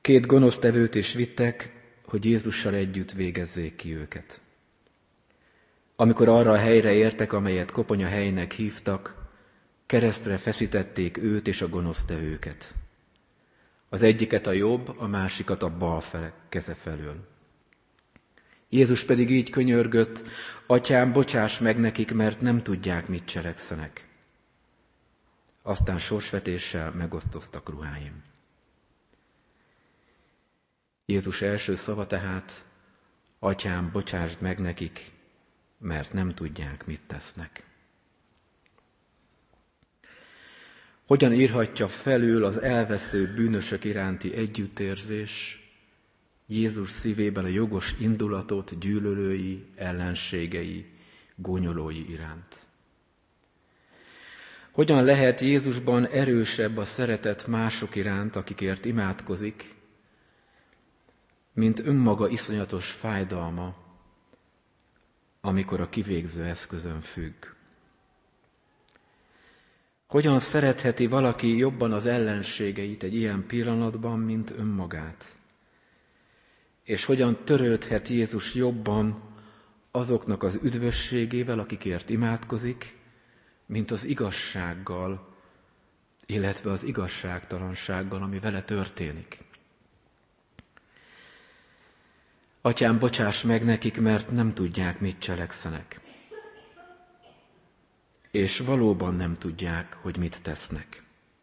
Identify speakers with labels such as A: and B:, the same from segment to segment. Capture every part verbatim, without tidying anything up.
A: Két gonosztevőt is vittek, hogy Jézussal együtt végezzék ki őket. Amikor arra a helyre értek, amelyet koponya helynek hívtak, keresztre feszítették őt és a gonosztevőket. Az egyiket a jobb, a másikat a bal fele, keze felől. Jézus pedig így könyörgött: Atyám, bocsáss meg nekik, mert nem tudják, mit cselekszenek. Aztán sorsvetéssel megosztoztak ruháim. Jézus első szava tehát: Atyám, bocsásd meg nekik, mert nem tudják, mit tesznek. Hogyan írhatja felül az elvesző bűnösök iránti együttérzés Jézus szívében a jogos indulatot gyűlölői, ellenségei, gúnyolói iránt? Hogyan lehet Jézusban erősebb a szeretet mások iránt, akikért imádkozik, mint önmaga iszonyatos fájdalma, amikor a kivégző eszközön függ? Hogyan szeretheti valaki jobban az ellenségeit egy ilyen pillanatban, mint önmagát? És hogyan törődhet Jézus jobban azoknak az üdvösségével, akikért imádkozik, mint az igazsággal, illetve az igazságtalansággal, ami vele történik? Atyám, bocsáss meg nekik, mert nem tudják, mit cselekszenek. És valóban nem tudják, hogy mit tesznek.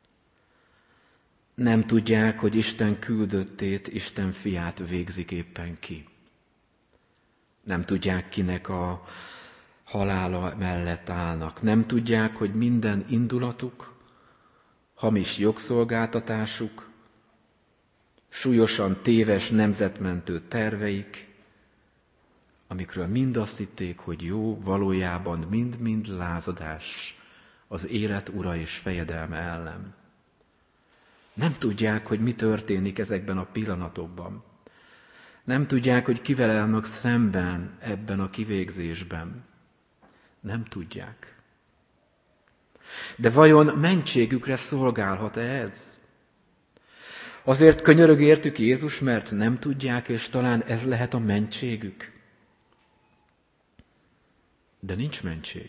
A: Nem tudják, hogy Isten küldöttét, Isten fiát végzik éppen ki. Nem tudják, kinek a halála mellett állnak. Nem tudják, hogy minden indulatuk, hamis jogszolgáltatásuk, súlyosan téves nemzetmentő terveik, amikről mind azt hitték, hogy jó, valójában mind-mind lázadás az élet ura és fejedelme ellen. Nem tudják, hogy mi történik ezekben a pillanatokban. Nem tudják, hogy kivel állnak szemben ebben a kivégzésben. Nem tudják. De vajon mentségükre szolgálhat-e ez? Azért könyörög értük Jézus, mert nem tudják, és talán ez lehet a mentségük. De nincs mentség.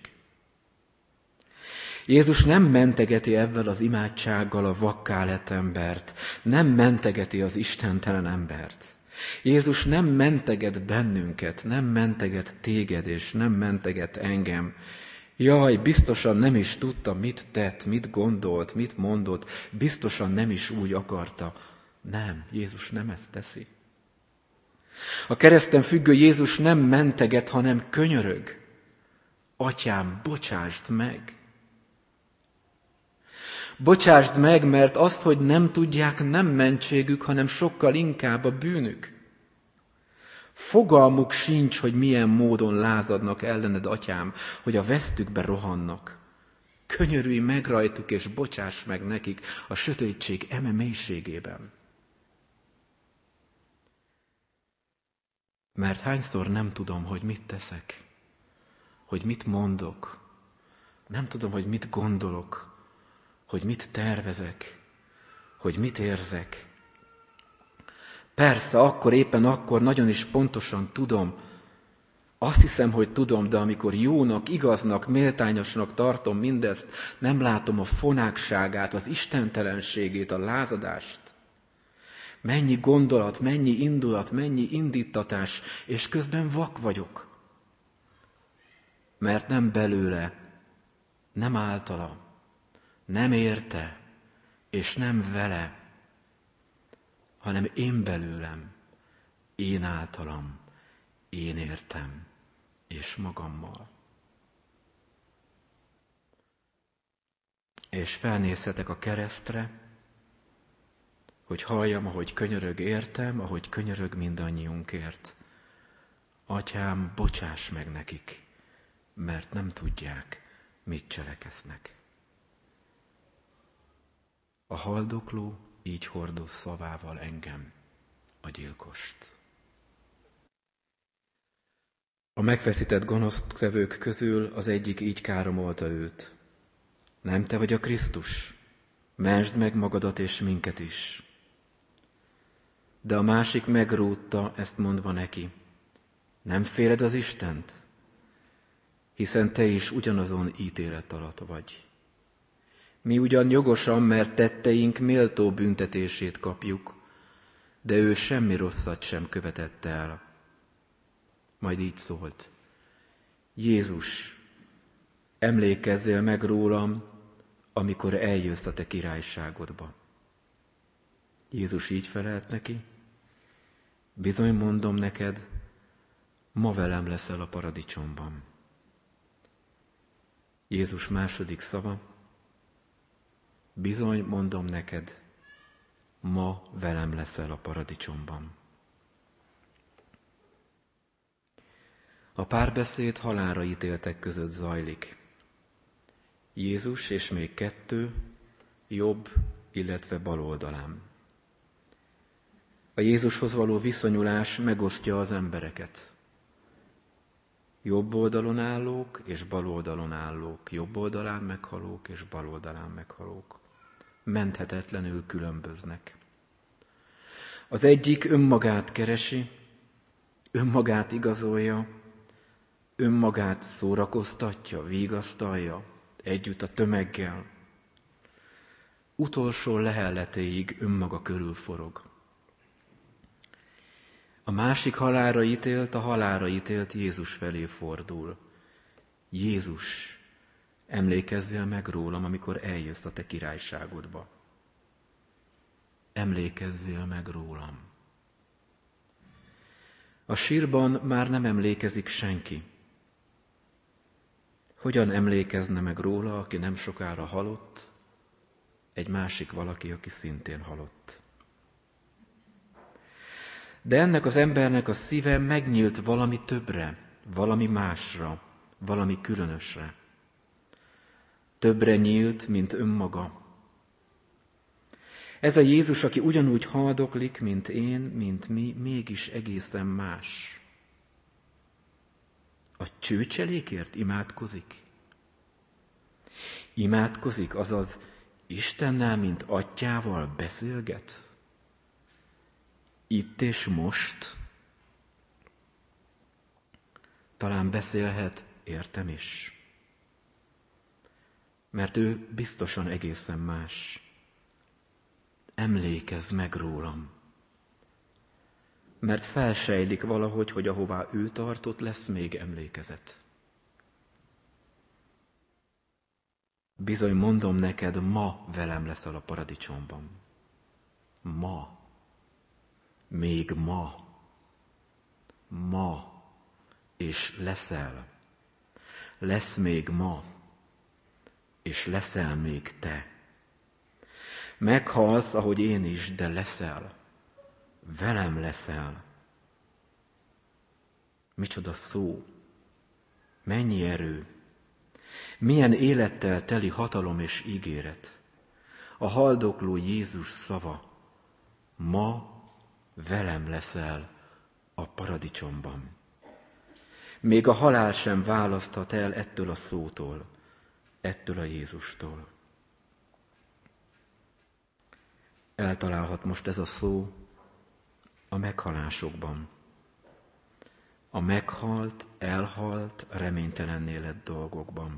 A: Jézus nem mentegeti ezzel az imádsággal a vakká lett embert, nem mentegeti az istentelen embert. Jézus nem menteget bennünket, nem menteget téged, és nem menteget engem. Jaj, biztosan nem is tudta, mit tett, mit gondolt, mit mondott, biztosan nem is úgy akarta. Nem, Jézus nem ezt teszi. A kereszten függő Jézus nem menteget, hanem könyörög. Atyám, bocsásd meg! Bocsásd meg, mert azt, hogy nem tudják, nem mentségük, hanem sokkal inkább a bűnük. Fogalmuk sincs, hogy milyen módon lázadnak ellened, atyám, hogy a vesztükbe rohannak. Könyörülj meg rajtuk, és bocsáss meg nekik a sötétség eme mélységében. Mert hányszor nem tudom, hogy mit teszek, hogy mit mondok, nem tudom, hogy mit gondolok, hogy mit tervezek, hogy mit érzek. Persze, akkor éppen akkor nagyon is pontosan tudom, azt hiszem, hogy tudom, de amikor jónak, igaznak, méltányosnak tartom mindezt, nem látom a fonákságát, az istentelenségét, a lázadást. Mennyi gondolat, mennyi indulat, mennyi indítatás, és közben vak vagyok. Mert nem belőle, nem általa, nem érte, és nem vele, hanem én belőlem, én általam, én értem, és magammal. És felnézhetek a keresztre, hogy halljam, ahogy könyörög értem, ahogy könyörög mindannyiunkért. Atyám, bocsáss meg nekik, mert nem tudják, mit cselekeznek. A haldokló így hordoz szavával engem, a gyilkost. A megfeszített gonosztevők közül az egyik így káromolta őt. Nem te vagy a Krisztus? Mentsd meg magadat és minket is. De a másik megrótta, ezt mondva neki: nem féled az Istent? Hiszen te is ugyanazon ítélet alatt vagy. Mi ugyan jogosan, mert tetteink méltó büntetését kapjuk, de ő semmi rosszat sem követett el. Majd így szólt: Jézus, emlékezzél meg rólam, amikor eljössz a te királyságodba. Jézus így felelt neki: bizony mondom neked, ma velem leszel a paradicsomban. Jézus második szava: bizony mondom neked, ma velem leszel a paradicsomban. A párbeszéd halálra ítéltek között zajlik. Jézus és még kettő, jobb, illetve bal oldalán. A Jézushoz való viszonyulás megosztja az embereket. Jobb oldalon állók és bal oldalon állók, jobb oldalán meghalók és bal oldalán meghalók. Menthetetlenül különböznek. Az egyik önmagát keresi, önmagát igazolja, önmagát szórakoztatja, vigasztalja, együtt a tömeggel. Utolsó lehelletéig önmaga körül forog. A másik halálra ítélt, a halálra ítélt Jézus felé fordul. Jézus, emlékezzél meg rólam, amikor eljössz a te királyságodba. Emlékezzél meg rólam. A sírban már nem emlékezik senki. Hogyan emlékezne meg róla, aki nem sokára halott, egy másik valaki, aki szintén halott. De ennek az embernek a szíve megnyílt valami többre, valami másra, valami különösre. Többre nyílt, mint önmaga. Ez a Jézus, aki ugyanúgy haldoklik, mint én, mint mi, mégis egészen más. A csőcselékért imádkozik? Imádkozik, azaz Istennel, mint atyával beszélget? Itt és most? Talán beszélhet értem is. Mert ő biztosan egészen más. Emlékezz meg rólam. Mert felsejlik valahogy, hogy ahová ő tartott, lesz még emlékezet. Bizony mondom neked, ma velem leszel a paradicsomban. Ma. Még ma. Ma. És leszel. Lesz még ma. És leszel még te. Meghalsz, ahogy én is, de leszel. Velem leszel. Micsoda szó. Mennyi erő. Milyen élettel teli hatalom és ígéret. A haldokló Jézus szava. Ma velem leszel a paradicsomban. Még a halál sem választhat el ettől a szótól, ettől a Jézustól. Eltalálhat most ez a szó a meghalásokban. A meghalt, elhalt, reménytelenné lett dolgokban.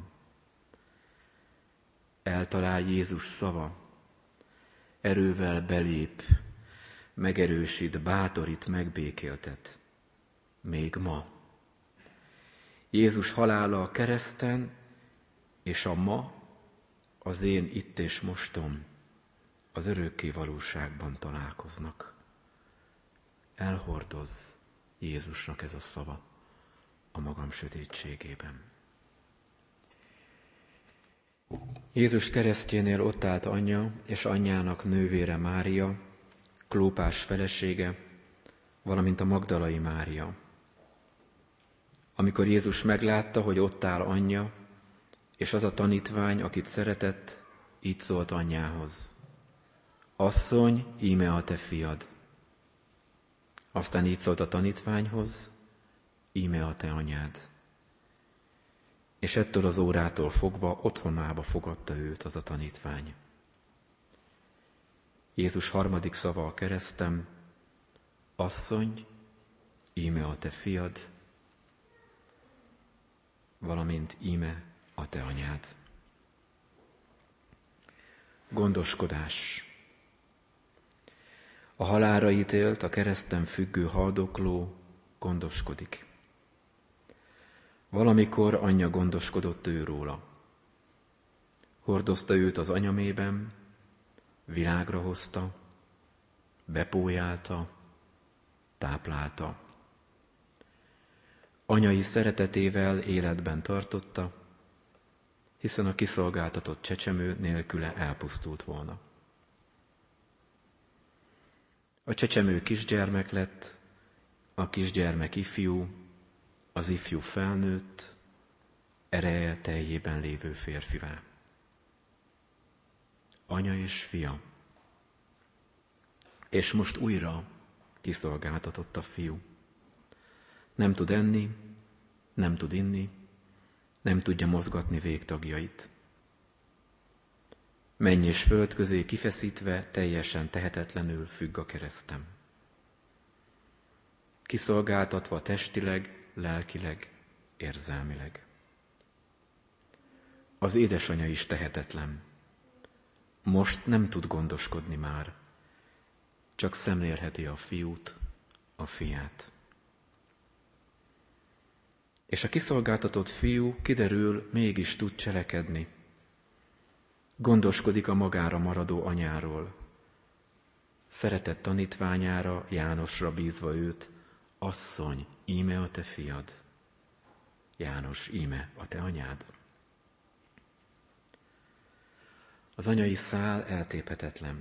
A: Eltalál Jézus szava, erővel belép, megerősít, bátorít, megbékéltet. Még ma. Jézus halála a kereszten, és a ma az én itt és mostom az örökké valóságban találkoznak. Elhordoz Jézusnak ez a szava a magam sötétségében. Jézus keresztjénél ott állt anyja és anyjának nővére Mária, Klópás felesége, valamint a Magdalai Mária. Amikor Jézus meglátta, hogy ott áll anyja, és az a tanítvány, akit szeretett, így szólt anyjához: Asszony, íme a te fiad. Aztán így szólt a tanítványhoz: íme a te anyád. És ettől az órától fogva otthonába fogadta őt az a tanítvány. Jézus harmadik szava a keresztem: asszony, íme a te fiad, valamint íme a te anyád. Gondoskodás. A halálra ítélt, a kereszten függő haldokló gondoskodik. Valamikor anyja gondoskodott ő róla. Hordozta őt az anyamében, világra hozta, bepójálta, táplálta. Anyai szeretetével életben tartotta, hiszen a kiszolgáltatott csecsemő nélküle elpusztult volna. A csecsemő kisgyermek lett, a kisgyermek ifjú, az ifjú felnőtt, ereje teljében lévő férfivá. Anya és fia. És most újra kiszolgáltatott a fiú. Nem tud enni, nem tud inni, nem tudja mozgatni végtagjait. Menny és föld közé kifeszítve, teljesen tehetetlenül függ a keresztem. Kiszolgáltatva testileg, lelkileg, érzelmileg. Az édesanyja is tehetetlen. Most nem tud gondoskodni már, csak szemlélheti a fiút, a fiát. És a kiszolgáltatott fiú, kiderül, mégis tud cselekedni. Gondoskodik a magára maradó anyáról. Szeretett tanítványára, Jánosra bízva őt, asszony, íme a te fiad. János, íme a te anyád. Az anyai szál eltéphetetlen.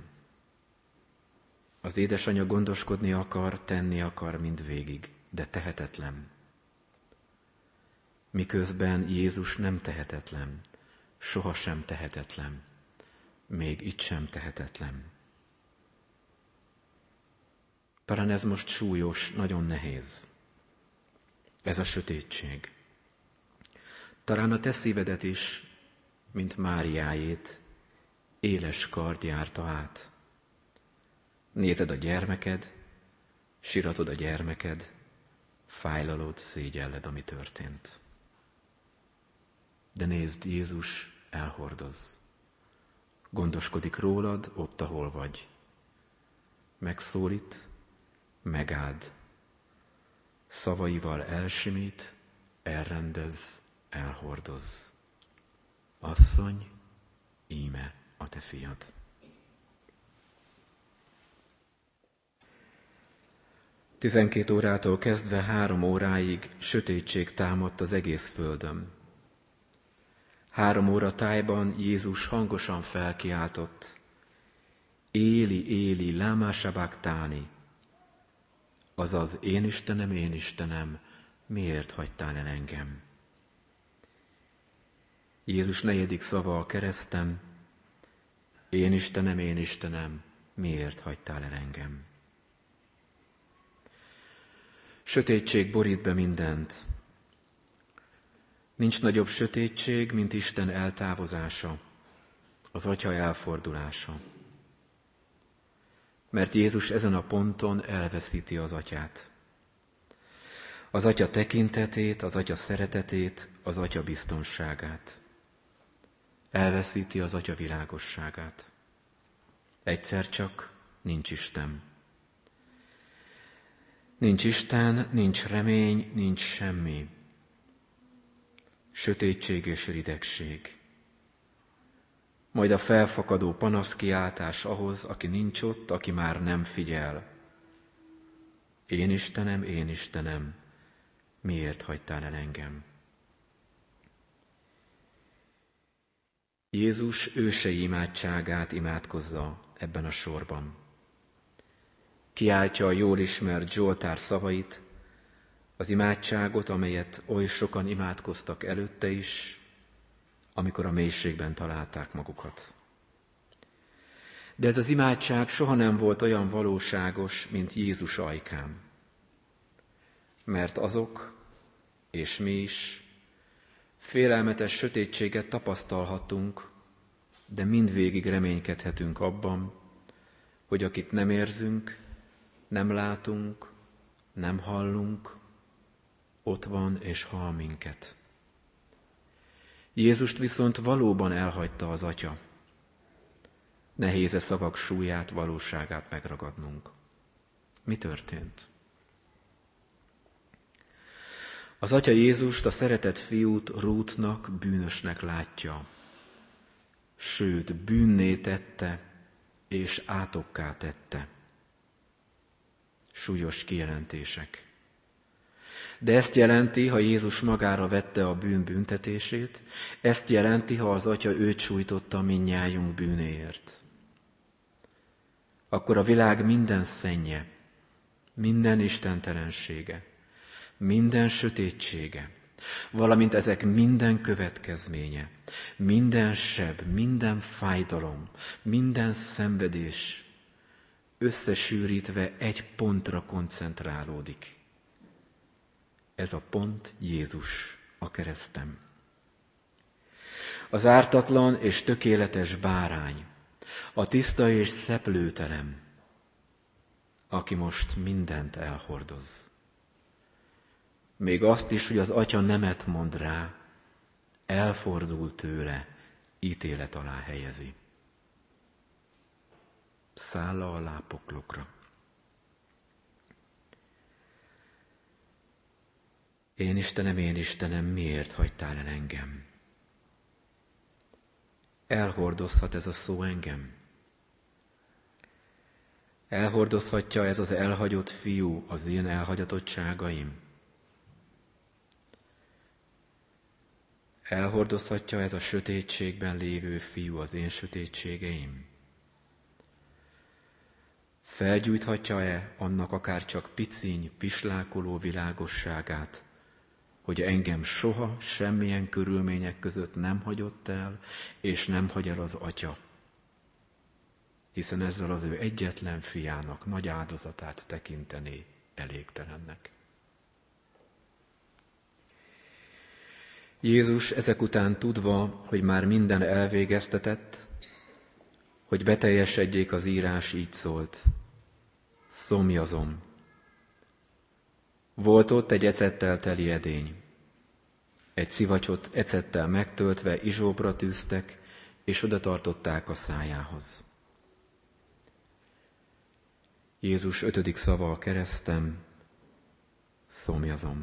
A: Az édesanyja gondoskodni akar, tenni akar mindvégig, de tehetetlen. Miközben Jézus nem tehetetlen, sohasem tehetetlen, még itt sem tehetetlen. Talán ez most súlyos, nagyon nehéz. Ez a sötétség. Talán a te szívedet is, mint Máriájét, éles kard járta át. Nézed a gyermeked, siratod a gyermeked, fájlalod, szégyelled, ami történt. De nézd, Jézus elhordoz. Gondoskodik rólad ott, ahol vagy. Megszólít, megáld. Szavaival elsimít, elrendez, elhordoz. Asszony, íme a te fiad. Tizenkét órától kezdve három óráig sötétség támadt az egész földön. Három óra tájban Jézus hangosan felkiáltott, Éli, Éli, lámá sabachthani, azaz én Istenem, én Istenem, miért hagytál el engem? Jézus negyedik szava a kereszten, én Istenem, én Istenem, miért hagytál el engem? Sötétség borít be mindent. Nincs nagyobb sötétség, mint Isten eltávozása, az Atya elfordulása. Mert Jézus ezen a ponton elveszíti az Atyát. Az Atya tekintetét, az Atya szeretetét, az Atya biztonságát. Elveszíti az Atya világosságát. Egyszer csak nincs Isten. Nincs Isten, nincs remény, nincs semmi. Sötétség és ridegség. Majd a felfakadó panaszkiáltás ahhoz, aki nincs ott, aki már nem figyel. Én Istenem, én Istenem, miért hagytál el engem? Jézus ősei imádságát imádkozza ebben a sorban. Kiáltja a jól ismert Zsoltár szavait, az imádságot, amelyet oly sokan imádkoztak előtte is, amikor a mélységben találták magukat. De ez az imádság soha nem volt olyan valóságos, mint Jézus ajkán. Mert azok, és mi is, félelmetes sötétséget tapasztalhatunk, de mindvégig reménykedhetünk abban, hogy akit nem érzünk, Nem látunk, nem hallunk, ott van és hall minket. Jézust viszont valóban elhagyta az Atya. Nehéz-e szavak súlyát, valóságát megragadnunk? Mi történt? Az Atya Jézust, a szeretett fiút Rútnak, bűnösnek látja. Sőt, bűnné tette, és átokká tette. Súlyos kijelentések. De ezt jelenti, ha Jézus magára vette a bűn büntetését, ezt jelenti, ha az Atya őt sújtotta mindnyájunk bűnéért. Akkor a világ minden szennye, minden istentelensége, minden sötétsége, valamint ezek minden következménye, minden seb, minden fájdalom, minden szenvedés összesűrítve egy pontra koncentrálódik. Ez a pont Jézus a kereszten. Az ártatlan és tökéletes bárány, a tiszta és szeplőtelen, aki most mindent elhordoz. Még azt is, hogy az Atya nemet mond rá, elfordul tőle, ítélet alá helyezi. Szálla a lápoklokra. Én Istenem, én Istenem, miért hagytál el engem? Elhordozhat ez a szó engem? Elhordozhatja ez az elhagyott fiú az én elhagyatottságaim? Elhordozhatja ez a sötétségben lévő fiú az én sötétségeim? Felgyújthatja-e annak akár csak piciny, pislákoló világosságát, hogy engem soha semmilyen körülmények között nem hagyott el, és nem hagy el az Atya, hiszen ezzel az ő egyetlen fiának nagy áldozatát tekintené elégtelennek. Jézus ezek után tudva, hogy már minden elvégeztetett, hogy beteljesedjék az írás, így szólt: szomjazom. Volt ott egy ecettel teli edény. Egy szivacsot ecettel megtöltve izsóbra tűztek, és oda tartották a szájához. Jézus ötödik szava a kereszten: szomjazom.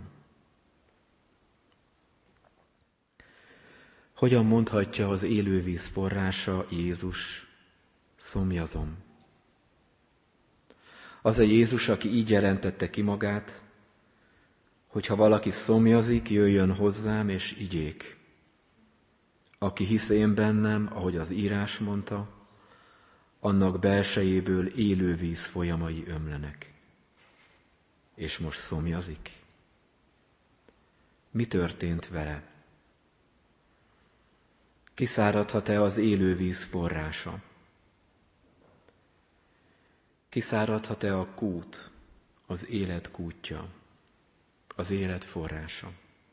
A: Hogyan mondhatja az élővíz forrása Jézus: szomjazom? Az a Jézus, aki így jelentette ki magát, hogy ha valaki szomjazik, jöjjön hozzám és igyék. Aki hisz én bennem, ahogy az írás mondta, annak belsejéből élő víz folyamai ömlenek. És most szomjazik? Mi történt vele? Kiszáradhat-e az élő víz forrása? Kiszáradhat-e a kút, az élet kútja, az élet forrása?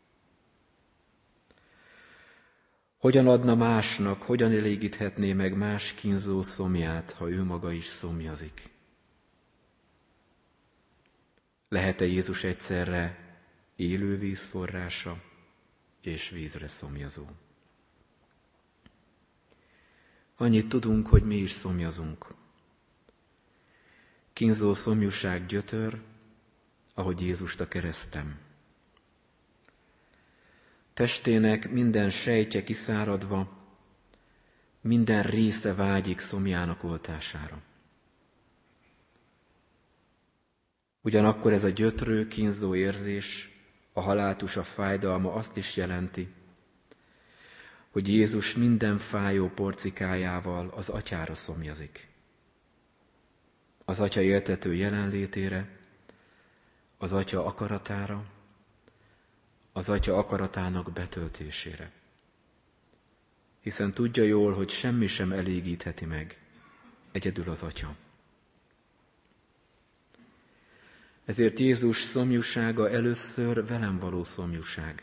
A: Hogyan adna másnak, hogyan elégíthetné meg más kínzó szomját, ha ő maga is szomjazik? Lehet-e Jézus egyszerre élő víz forrása és vízre szomjazó? Annyit tudunk, hogy mi is szomjazunk. Kínzó szomjúság gyötör, ahogy Jézust a kereszten. Testének minden sejtje kiszáradva, minden része vágyik szomjának oltására. Ugyanakkor ez a gyötrő, kínzó érzés, a haláltusa fájdalma azt is jelenti, hogy Jézus minden fájó porcikájával az Atyára szomjazik. Az Atya éltető jelenlétére, az Atya akaratára, az Atya akaratának betöltésére. Hiszen tudja jól, hogy semmi sem elégítheti meg, egyedül az Atya. Ezért Jézus szomjúsága először velem való szomjúság.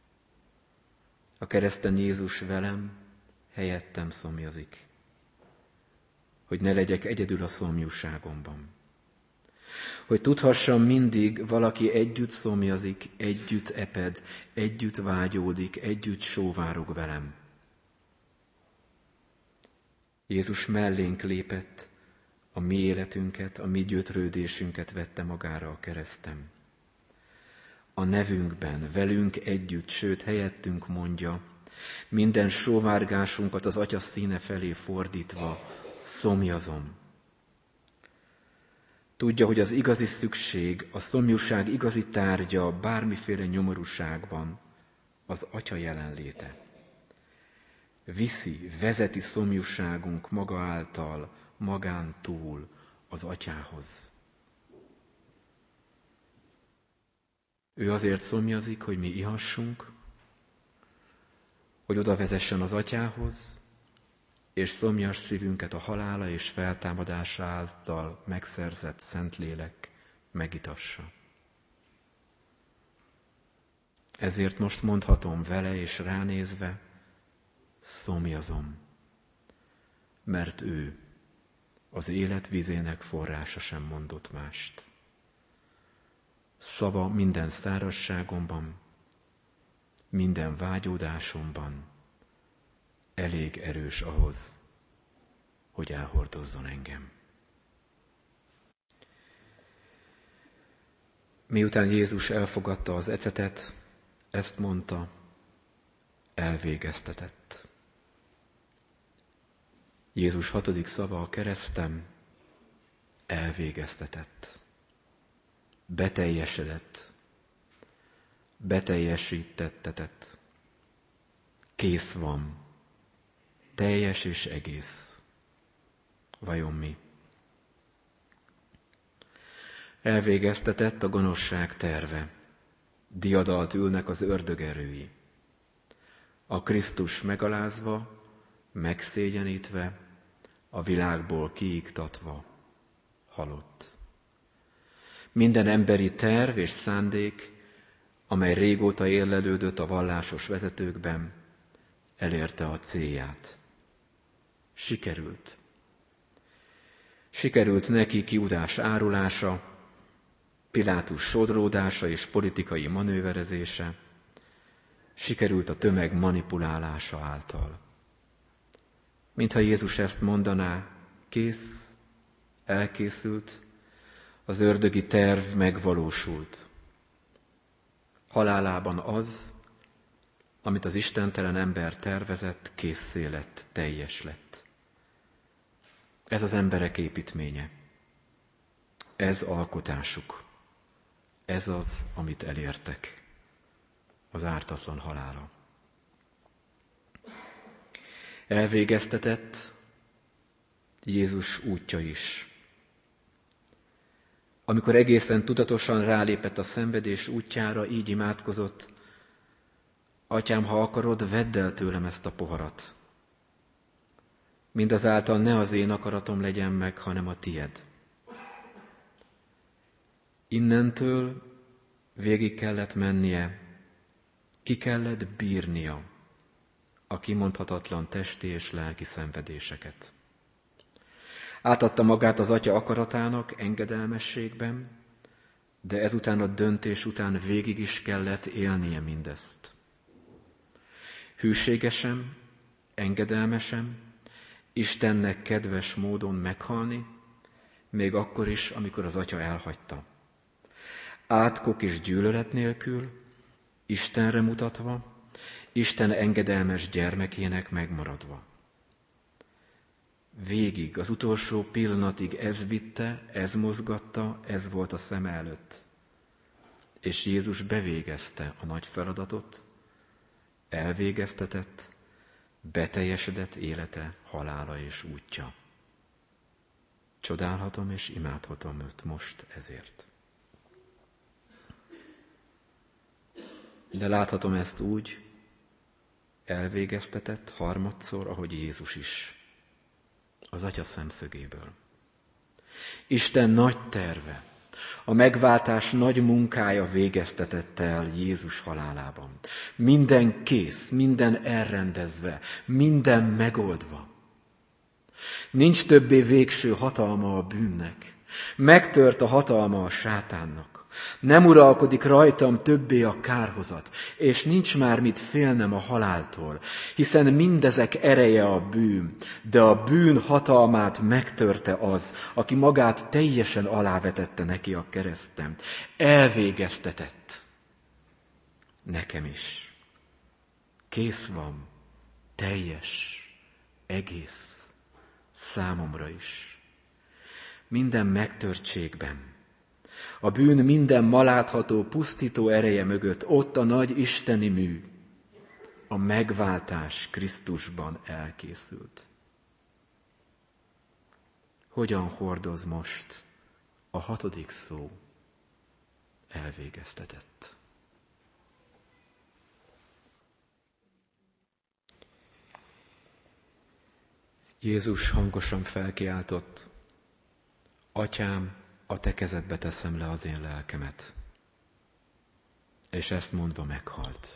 A: A kereszten Jézus velem, helyettem szomjazik, hogy ne legyek egyedül a szomjúságomban. hogy tudhassam mindig, valaki együtt szomjazik, együtt eped, együtt vágyódik, együtt sóvárog velem. Jézus mellénk lépett, a mi életünket, a mi gyötrődésünket vette magára a kereszten. A nevünkben, velünk együtt, sőt helyettünk mondja, minden sóvárgásunkat az Atya színe felé fordítva, szomjazom. Tudja, hogy az igazi szükség, a szomjúság igazi tárgya bármiféle nyomorúságban az Atya jelenléte. Viszi, vezeti szomjúságunk maga által, magán túl az Atyához. Ő azért szomjazik, hogy mi ihassunk, hogy oda vezessen az Atyához, és szomjas szívünket a halála és feltámadása által megszerzett Szentlélek megitassa. Ezért most mondhatom vele és ránézve, szomjazom, mert ő az élet vizének forrása sem mondott mást. Szava minden szárazságomban, minden vágyódásomban elég erős ahhoz, hogy elhordozzon engem. Miután Jézus elfogadta az ecetet, ezt mondta, elvégeztetett. Jézus hatodik szava a kereszten, elvégeztetett. Beteljesedett, beteljesítettetett. Kész van, teljes és egész. Vajon mi? Elvégeztetett a gonoszság terve. Diadalt ülnek az ördög erői. A Krisztus megalázva, megszégyenítve, a világból kiiktatva, halott. Minden emberi terv és szándék, amely régóta érlelődött a vallásos vezetőkben, elérte a célját. Sikerült. Sikerült neki Júdás árulása, Pilátus sodródása és politikai manőverezése, sikerült a tömeg manipulálása által. Mintha Jézus ezt mondaná, kész, elkészült, az ördögi terv megvalósult. Halálában az, amit az istentelen ember tervezett, késszé lett, teljes lett. Ez az emberek építménye. Ez alkotásuk. Ez az, amit elértek. Az ártatlan halála. Elvégeztetett Jézus útja is. Amikor egészen tudatosan rálépett a szenvedés útjára, így imádkozott, Atyám, ha akarod, vedd el tőlem ezt a poharat. Mindazáltal ne az én akaratom legyen meg, hanem a tied. Innentől végig kellett mennie, ki kellett bírnia a kimondhatatlan testi és lelki szenvedéseket. Átadta magát az Atya akaratának engedelmességben, de ezután a döntés után végig is kellett élnie mindezt. Hűségesen, engedelmesen, Istennek kedves módon meghalni, még akkor is, amikor az Atya elhagyta. Átkok és gyűlölet nélkül, Istenre mutatva, Isten engedelmes gyermekének megmaradva. Végig, az utolsó pillanatig ez vitte, ez mozgatta, ez volt a szeme előtt. És Jézus bevégezte a nagy feladatot, elvégeztetett, beteljesedett élete, halála és útja. Csodálhatom és imádhatom őt most ezért. De láthatom ezt úgy, elvégeztetett harmadszor, ahogy Jézus is, az Atya szemszögéből. Isten nagy terve, a megváltás nagy munkája végeztetett el Jézus halálában. Minden kész, minden elrendezve, minden megoldva. Nincs többé végső hatalma a bűnnek. Megtört a hatalma a sátánnak. Nem uralkodik rajtam többé a kárhozat, és nincs már mit félnem a haláltól, hiszen mindezek ereje a bűn, de a bűn hatalmát megtörte az, aki magát teljesen alávetette neki a kereszten. Elvégeztetett. Nekem is. Kész van, teljes, egész, számomra is. Minden megtörtségben, a bűn minden ma látható, pusztító ereje mögött ott a nagy isteni mű, a megváltás Krisztusban elkészült. Hogyan hordoz most a hatodik szó? Elvégeztetett. Jézus hangosan felkiáltott: Atyám, a te kezedbe teszem le az én lelkemet. És ezt mondva meghalt.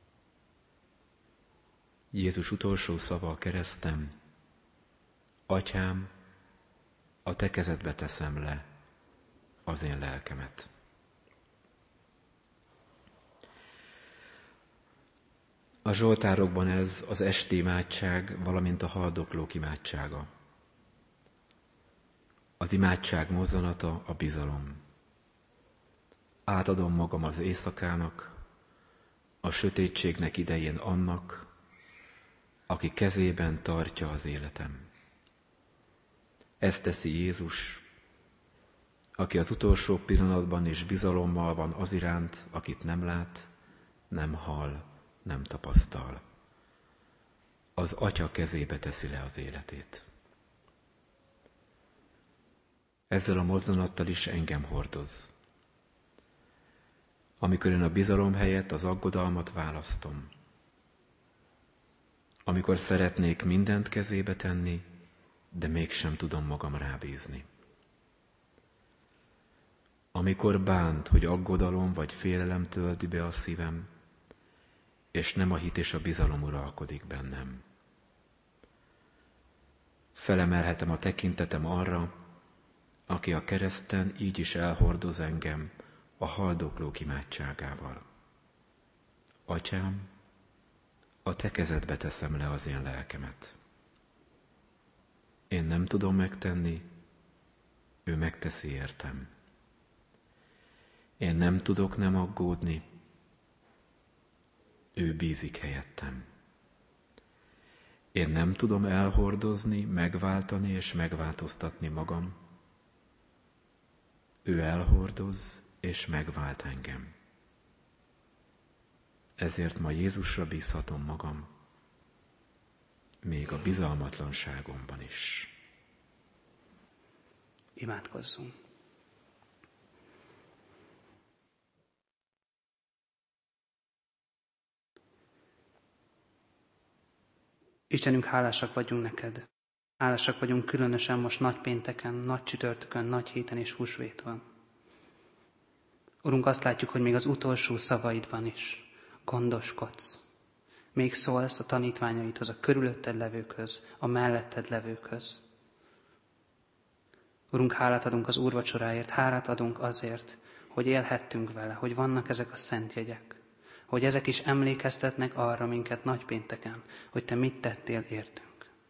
A: Jézus utolsó szava a kereszten: Atyám, a te kezedbe teszem le az én lelkemet. A zsoltárokban ez az esti imádság, valamint a haldoklók imádsága. Az imádság mozzanata a bizalom. Átadom magam az éjszakának, a sötétségnek idején annak, aki kezében tartja az életem. Ezt teszi Jézus, aki az utolsó pillanatban is bizalommal van az iránt, akit nem lát, nem hall, nem tapasztal. Az Atya kezébe teszi le az életét. Ezzel a mozzanattal is engem hordoz. Amikor én a bizalom helyett az aggodalmat választom. Amikor szeretnék mindent kezébe tenni, de mégsem tudom magam rábízni. Amikor bánt, hogy aggodalom vagy félelem tölti be a szívem, és nem a hit és a bizalom uralkodik bennem. Felemelhetem a tekintetem arra, aki a kereszten így is elhordoz engem a haldoklók imádságával. Atyám, a te kezedbe teszem le az én lelkemet. Én nem tudom megtenni, ő megteszi értem. Én nem tudok nem aggódni, ő bízik helyettem. Én nem tudom elhordozni, megváltani és megváltoztatni magam. Ő elhordoz és megvált engem. Ezért ma Jézusra bízhatom magam, még a bizalmatlanságomban is.
B: Imádkozzunk. Istenünk, hálásak vagyunk neked. Hálásak vagyunk különösen most nagypénteken, nagy csütörtökön, nagy héten és húsvéton. Urunk, azt látjuk, hogy még az utolsó szavaidban is gondoskodsz. Még szólsz a tanítványaidhoz, a körülötted levőkhöz, a melletted levőkhöz. Urunk, hálát adunk az úrvacsoráért, hálát adunk azért, hogy élhettünk vele, hogy vannak ezek a szent jegyek, hogy ezek is emlékeztetnek arra minket nagypénteken, hogy te mit tettél értünk.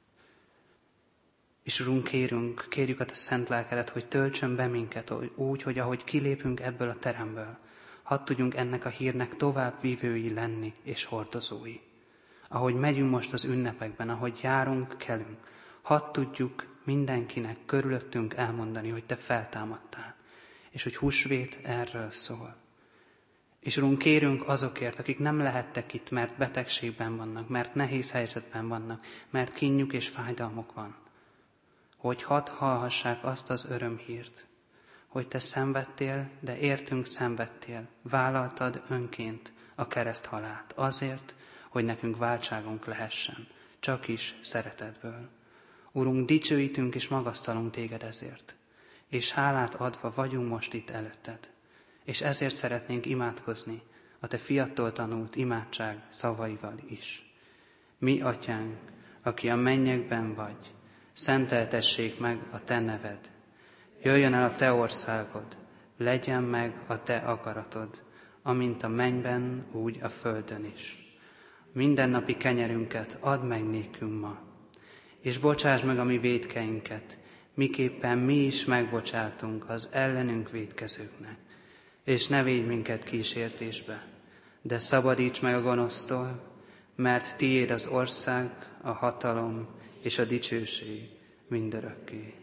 B: És Urunk, kérünk, kérjük a te szent lelkedet, hogy töltsön be minket úgy, hogy ahogy kilépünk ebből a teremből, hadd tudjunk ennek a hírnek tovább vívői lenni és hordozói. Ahogy megyünk most az ünnepekben, ahogy járunk, kelünk, hadd tudjuk mindenkinek körülöttünk elmondani, hogy te feltámadtál, és hogy húsvét erről szól. És Urunk, kérünk azokért, akik nem lehettek itt, mert betegségben vannak, mert nehéz helyzetben vannak, mert kínjuk és fájdalmuk van, hogy hadd hallhassák azt az örömhírt, hogy te szenvedtél, de értünk szenvedtél, vállaltad önként a kereszthalált azért, hogy nekünk váltságunk lehessen, csak is szeretetből. Urunk, dicsőítünk és magasztalunk téged ezért, és hálát adva vagyunk most itt előtted, és ezért szeretnénk imádkozni a te fiattól tanult imádság szavaival is. Mi, Atyánk, aki a mennyekben vagy, szenteltessék meg a te neved. Jöjjön el a te országod, legyen meg a te akaratod, amint a mennyben, úgy a földön is. Mindennapi kenyerünket add meg nékünk ma, és bocsáss meg a mi vétkeinket, miképpen mi is megbocsátunk az ellenünk vétkezőknek. És ne védj minket kísértésbe, de szabadíts meg a gonosztól, mert tiéd az ország, a hatalom és a dicsőség mindörökké.